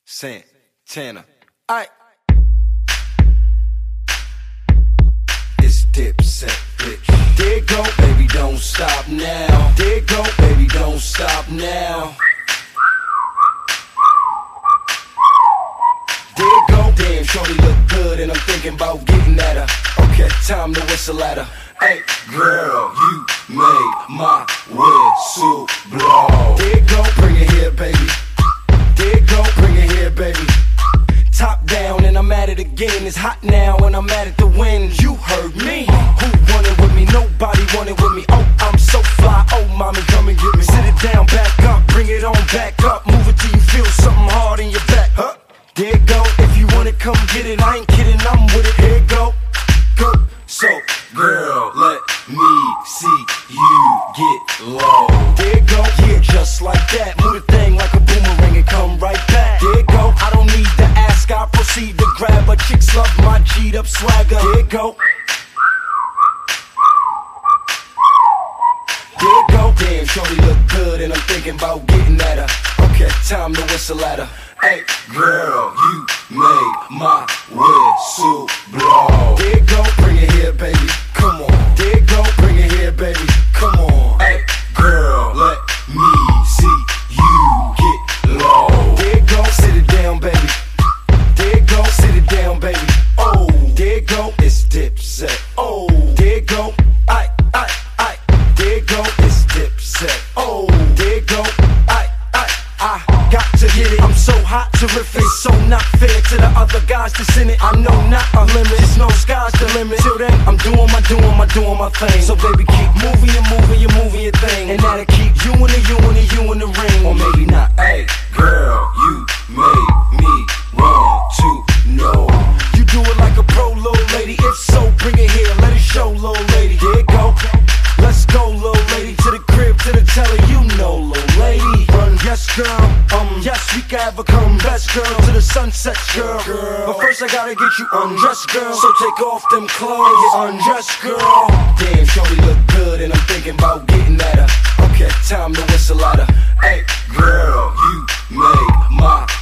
Santana. Aight. It's Dipset, bitch. There go, baby, don't stop now. There go, baby, don't stop now. There go, damn, shorty look good and I'm thinking about getting at her. Okay, time to whistle at her. Hey, girl, you made my whistle blow. There go, bring it here, baby. There go, bring it here, baby. Top down and I'm at it again. It's hot now and I'm at it to win. You heard me. Who wanted with me? Nobody wanted with me. Oh, I'm so fly. Oh, mommy, come and get me. Sit it down, back up, bring it on back up. Move it till you feel something hard in your back. Huh? There it go. If you want it, come get it. I ain't kidding, I'm with it. Here it go. Go. So, girl, let me see you get low. There it go. Yeah, just like that. Move the thing like a boomerang and come right back. There it go. I don't need to ask, I proceed to grab her. Chicks love my G'd up swagger. There it go. There it go. Damn, shorty look good and I'm thinking about getting at her. Okay, time to whistle at her. Hey, girl, you made my whistle blow. There it go, bring it here, baby. Come on. There it go, bring it here, baby. Come on. Hey, girl, let me see you get low. There it go, sit it down, baby. There it go, sit it down, baby. Oh, there it go, it's Dipset. Oh, there it go, aight. There it go, it's Dipset. Oh, there it go, aight. I got to get it. I'm so hot, terrific, so not fair to the other guys that's in it. I know not a limit, it's no sky's the limit. Till then, I'm doing my thing. So baby, keep moving, you're moving your thing, and that'll keep you in the ring. Or maybe not. Hey, girl, you made me want to know. You do it like a pro, little lady. If so, bring it here, let it show, little lady. Here it go. Let's go, little lady, to the crib, to the telly, you know, little lady. Run, yes, girl, yes, we can have a come best, girl, to the sunset, girl. But first I gotta get you undressed, girl. So take off them clothes and get undressed, girl. Damn, shorty look good and I'm thinking about getting at her. Okay, time to whistle at her. Hey, girl, you made my